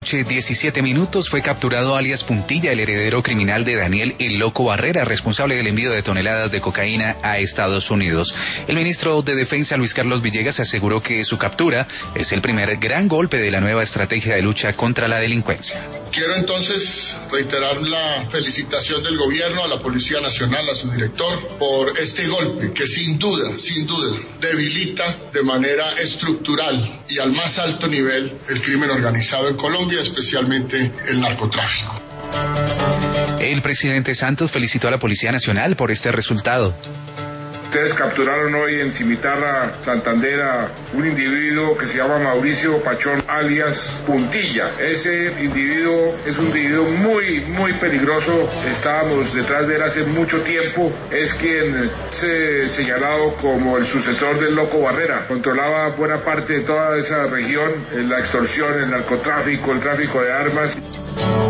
noche, 17 minutos, fue capturado alias Puntilla, el heredero criminal de Daniel El Loco Barrera, responsable del envío de toneladas de cocaína a Estados Unidos. El ministro de Defensa, Luis Carlos Villegas, aseguró que su captura es el primer gran golpe de la nueva estrategia de lucha contra la delincuencia. Quiero entonces reiterar la felicitación del gobierno, a la Policía Nacional, a su director, por este golpe que sin duda, debilita de manera estructural y al más alto nivel el crimen organizado en Colombia, especialmente el narcotráfico. El presidente Santos felicitó a la Policía Nacional por este resultado. Ustedes capturaron hoy en Cimitarra, Santander, a un individuo que se llama Mauricio Pachón, alias Puntilla. Ese individuo es un individuo muy peligroso. Estábamos detrás de él hace mucho tiempo. Es quien es señalado como el sucesor del Loco Barrera. Controlaba buena parte de toda esa región, la extorsión, el narcotráfico, el tráfico de armas.